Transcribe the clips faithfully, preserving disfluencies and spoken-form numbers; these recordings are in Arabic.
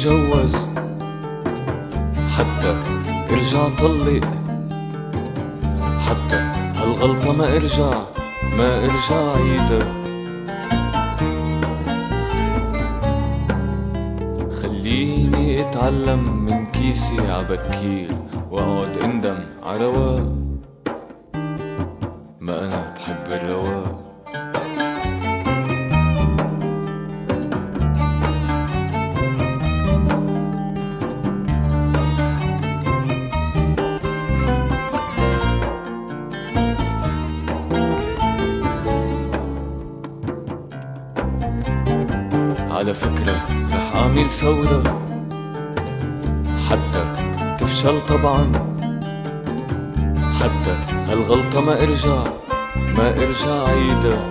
اتجوز حتى ارجع طلق، حتى هالغلطة ما ارجع ما ارجع عيدها. خليني اتعلم من كيسي عبكير واقعد اندم عرواق، ما انا بحب الرواق. على فكرة رح أعمل ثورة حتى تفشل طبعا، حتى هالغلطة ما ارجع ما ارجع عيدها.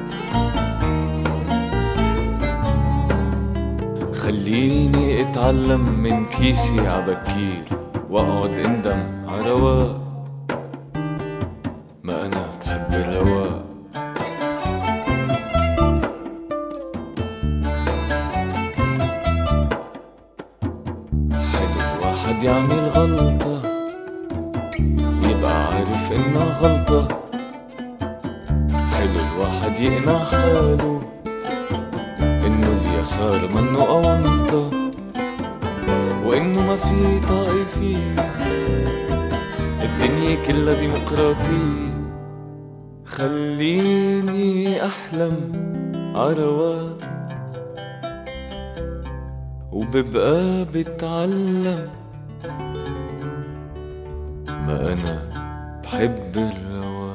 خليني اتعلم من كيسي عبكير واقعد اندم عرواق، ما انا بحب الرواق. حد يعمل غلطة يبقى عارف انها غلطة، حلو الواحد يقنع حاله انه اليسار منه أونطة، وانه ما في طائفية، الدنيا كلها ديمقراطية. خليني احلم عرواق وببقى بتعلم، ما أنا بحب الرواق.